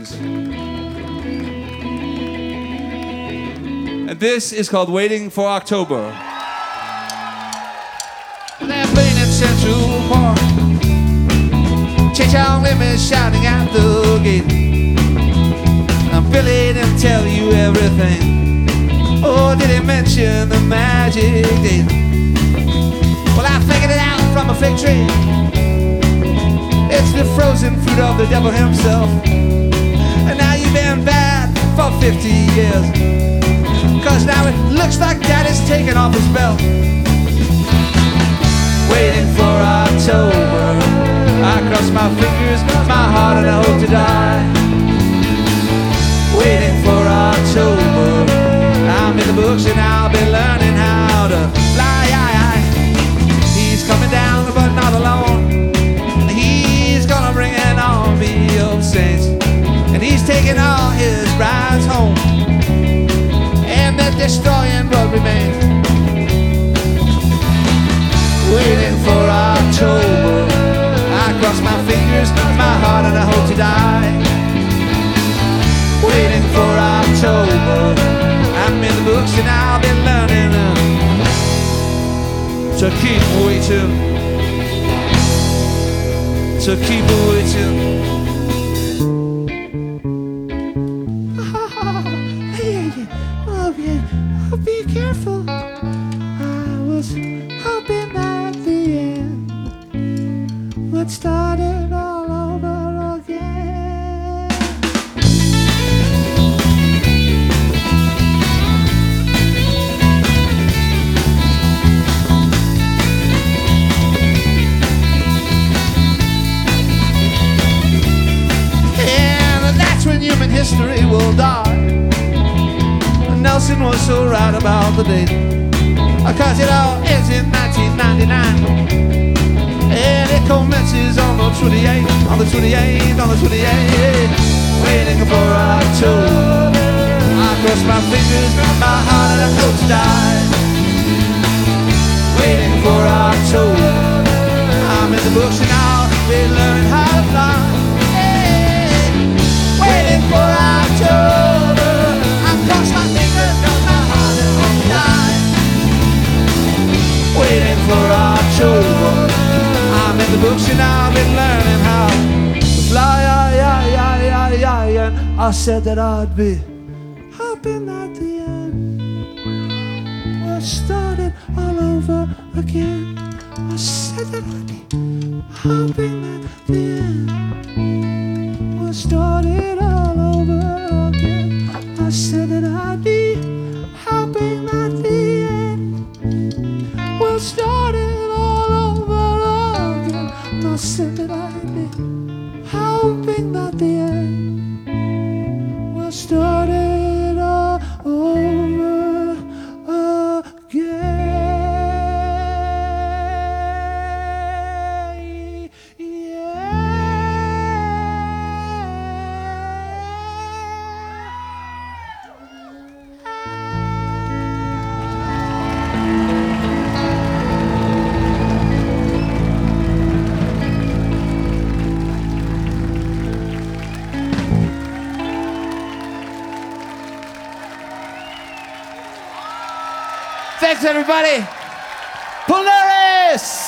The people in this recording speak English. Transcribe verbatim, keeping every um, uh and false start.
Springs. And this is called Waiting for October. They're playing in Central Park. Change-town women shouting at the gate. I'm Billy didn't tell you everything. Oh, did he mention the magic date? Well, I figured it out from a fig tree. It's the frozen fruit of the devil himself. And now you've been bad for fifty years. Cause now it looks like daddy's taking off his belt. Waiting for October, I cross my fingers, my heart, and I hope to die. Waiting for October, I'm in the books and I'll be learning how to fly. He's coming down but not alone. He's gonna bring an army of saints, and he's taking all his brides home, and they're destroying what remains. Waiting for October, I cross my fingers, my heart, and I hope to die. Waiting for October, I'm in the books and I'll be learning uh, to keep waiting, to keep waiting. Oh, yeah. Oh, be careful. I was hoping at the end would start it all over again. And that's when human history will die. Nelson was so right about the date, cause it all ends in nineteen ninety-nine, and it commences on the twenty-eighth, on the twenty-eighth, on the twenty-eighth. Waiting for October, I cross my fingers, my heart, and I hope to die. Waiting for October, I'm in the books and I'll be learning how to fly. Hey, waiting for October, I cross my fingers, my heart, and hope to die. Waiting for October, I'm in the books and I've been learning how to fly. And I said that I'd be Hoping at the end we'll start it all over again. I said that I'd be hoping at the end we'll start it all over again. I said that I'd be hoping at the end we'll start it all over again. I said that I'd be hoping at the end we'll start it all over again. Yeah. Thanks, everybody. Polaris!